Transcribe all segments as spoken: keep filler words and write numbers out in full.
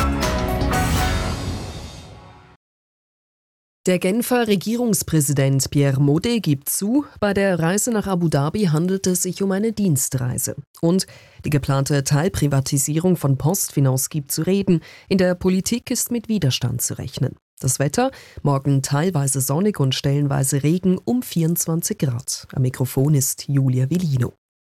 Der Genfer Regierungspräsident Pierre Modé gibt zu, bei der Reise nach Abu Dhabi handelt es sich um eine Dienstreise. Und die geplante Teilprivatisierung von PostFinance gibt zu reden. In der Politik ist mit Widerstand zu rechnen. Das Wetter? Morgen teilweise sonnig und stellenweise Regen um vierundzwanzig Grad. Am Mikrofon ist Julia Villino.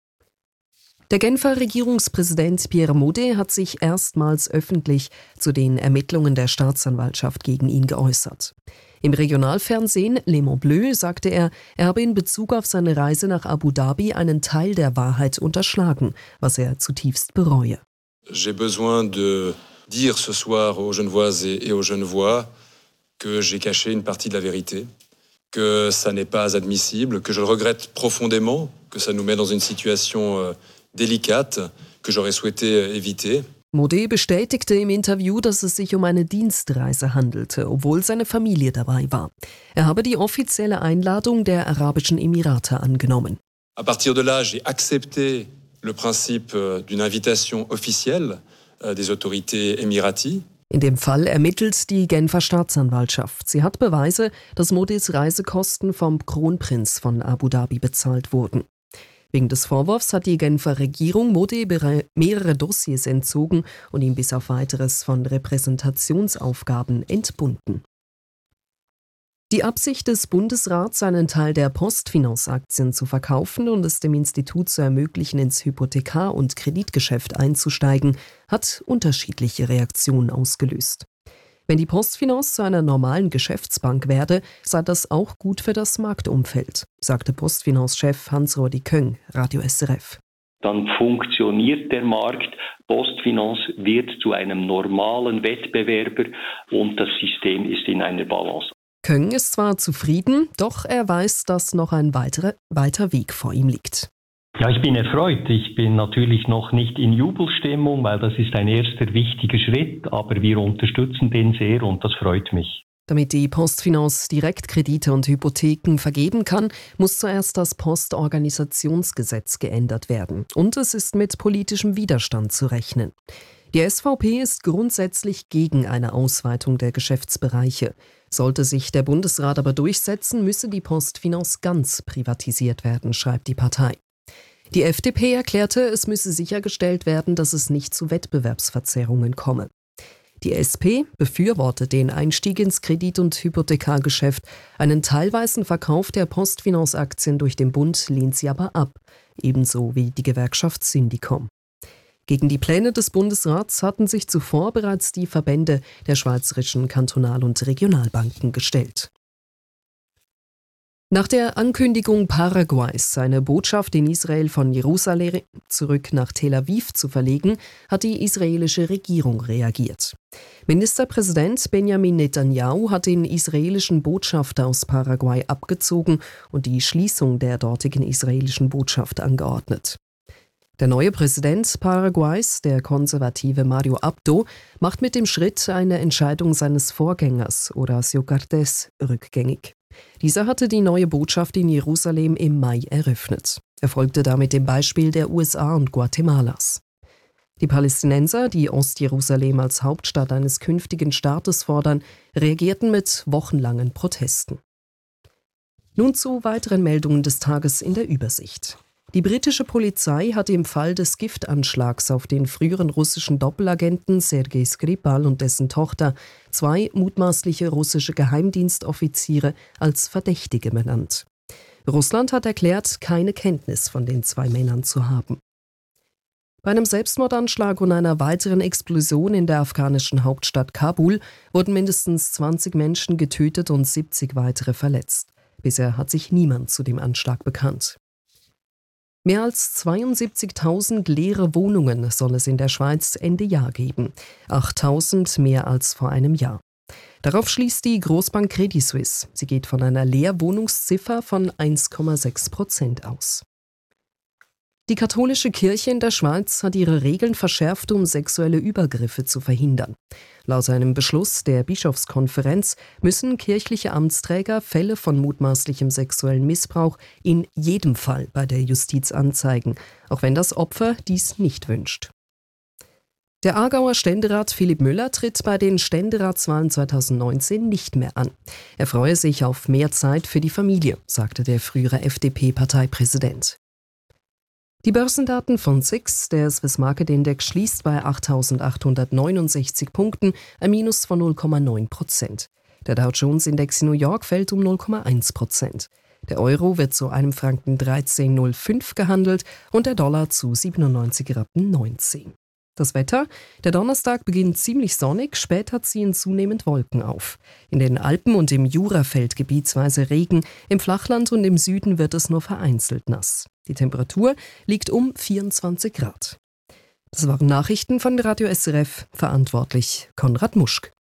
Der Genfer Regierungspräsident Pierre Modé hat sich erstmals öffentlich zu den Ermittlungen der Staatsanwaltschaft gegen ihn geäußert. Im Regionalfernsehen Le Mans Bleu sagte er, er habe in Bezug auf seine Reise nach Abu Dhabi einen Teil der Wahrheit unterschlagen, was er zutiefst bereue. J'ai besoin de dire ce soir aux Genevoises et aux Genevois que j'ai caché une partie de la vérité, que ça n'est pas admissible, que je le regrette profondément, que ça nous met dans une situation délicate, que j'aurais souhaité éviter. Modé bestätigte im Interview, dass es sich um eine Dienstreise handelte, obwohl seine Familie dabei war. Er habe die offizielle Einladung der Arabischen Emirate angenommen. À partir de là, j'ai accepté le principe d'une invitation officielle des autorités émiraties. In dem Fall ermittelt die Genfer Staatsanwaltschaft. Sie hat Beweise, dass Modés Reisekosten vom Kronprinz von Abu Dhabi bezahlt wurden. Wegen des Vorwurfs hat die Genfer Regierung Modé mehrere Dossiers entzogen und ihn bis auf Weiteres von Repräsentationsaufgaben entbunden. Die Absicht des Bundesrats, einen Teil der PostFinance-Aktien zu verkaufen und es dem Institut zu ermöglichen, ins Hypothekar- und Kreditgeschäft einzusteigen, hat unterschiedliche Reaktionen ausgelöst. Wenn die PostFinance zu einer normalen Geschäftsbank werde, sei das auch gut für das Marktumfeld, sagte PostFinance-Chef Hans-Rudi Köng, Radio S R F. Dann funktioniert der Markt, PostFinance wird zu einem normalen Wettbewerber und das System ist in einer Balance. Köng ist zwar zufrieden, doch er weiß, dass noch ein weiterer, weiter Weg vor ihm liegt. Ja, ich bin erfreut. Ich bin natürlich noch nicht in Jubelstimmung, weil das ist ein erster wichtiger Schritt, aber wir unterstützen den sehr und das freut mich. Damit die PostFinance Direktkredite und Hypotheken vergeben kann, muss zuerst das Postorganisationsgesetz geändert werden. Und es ist mit politischem Widerstand zu rechnen. Die S V P ist grundsätzlich gegen eine Ausweitung der Geschäftsbereiche. Sollte sich der Bundesrat aber durchsetzen, müsse die PostFinance ganz privatisiert werden, schreibt die Partei. Die F D P erklärte, es müsse sichergestellt werden, dass es nicht zu Wettbewerbsverzerrungen komme. Die S P befürwortet den Einstieg ins Kredit- und Hypothekargeschäft. Einen teilweisen Verkauf der PostFinance-Aktien durch den Bund lehnt sie aber ab, ebenso wie die Gewerkschaft Syndicom. Gegen die Pläne des Bundesrats hatten sich zuvor bereits die Verbände der schweizerischen Kantonal- und Regionalbanken gestellt. Nach der Ankündigung Paraguays, seine Botschaft in Israel von Jerusalem zurück nach Tel Aviv zu verlegen, hat die israelische Regierung reagiert. Ministerpräsident Benjamin Netanyahu hat den israelischen Botschafter aus Paraguay abgezogen und die Schließung der dortigen israelischen Botschaft angeordnet. Der neue Präsident Paraguays, der konservative Mario Abdo, macht mit dem Schritt eine Entscheidung seines Vorgängers, Horacio Cartes, rückgängig. Dieser hatte die neue Botschaft in Jerusalem im Mai eröffnet. Er folgte damit dem Beispiel der U S A und Guatemalas. Die Palästinenser, die Ostjerusalem als Hauptstadt eines künftigen Staates fordern, reagierten mit wochenlangen Protesten. Nun zu weiteren Meldungen des Tages in der Übersicht. Die britische Polizei hat im Fall des Giftanschlags auf den früheren russischen Doppelagenten Sergei Skripal und dessen Tochter zwei mutmaßliche russische Geheimdienstoffiziere als Verdächtige benannt. Russland hat erklärt, keine Kenntnis von den zwei Männern zu haben. Bei einem Selbstmordanschlag und einer weiteren Explosion in der afghanischen Hauptstadt Kabul wurden mindestens zwanzig Menschen getötet und siebzig weitere verletzt. Bisher hat sich niemand zu dem Anschlag bekannt. Mehr als zweiundsiebzigtausend leere Wohnungen soll es in der Schweiz Ende Jahr geben. achttausend mehr als vor einem Jahr. Darauf schließt die Großbank Credit Suisse. Sie geht von einer Leerwohnungsziffer von eins Komma sechs Prozent aus. Die katholische Kirche in der Schweiz hat ihre Regeln verschärft, um sexuelle Übergriffe zu verhindern. Laut einem Beschluss der Bischofskonferenz müssen kirchliche Amtsträger Fälle von mutmaßlichem sexuellen Missbrauch in jedem Fall bei der Justiz anzeigen, auch wenn das Opfer dies nicht wünscht. Der Aargauer Ständerat Philipp Müller tritt bei den Ständeratswahlen zweitausendneunzehn nicht mehr an. Er freue sich auf mehr Zeit für die Familie, sagte der frühere F D P-Parteipräsident. Die Börsendaten von S I X, der Swiss Market Index, schließt bei achttausendachthundertneunundsechzig Punkten, ein Minus von null Komma neun Prozent. Der Dow Jones Index in New York fällt um null Komma eins Prozent. Der Euro wird zu einem Franken dreizehn Komma null fünf gehandelt und der Dollar zu siebenundneunzig Rappen neunzehn. Das Wetter: Der Donnerstag beginnt ziemlich sonnig, später ziehen zunehmend Wolken auf. In den Alpen und im Jura fällt gebietsweise Regen, im Flachland und im Süden wird es nur vereinzelt nass. Die Temperatur liegt um vierundzwanzig Grad. Das waren Nachrichten von Radio S R F, verantwortlich Konrad Muschk.